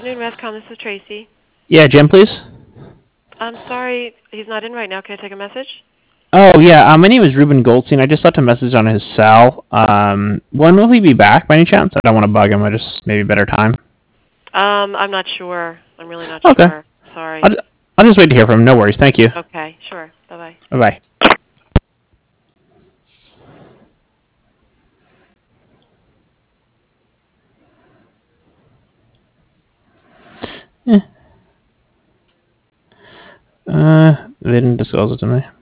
afternoon, Rescom. This is Tracy. Yeah, Jim, please. I'm sorry, he's not in right now. Can I take a message? Oh, yeah. My name is Ruben Goldstein. I just left a message on his cell. When will he be back, by any chance? I don't want to bug him. I just maybe better time. I'm not sure. I'm really not Okay. sure. I'll, Sorry. I'll just wait to hear from him. No worries. Thank you. Okay, sure. Bye-bye. Bye bye. They didn't disclose it to me.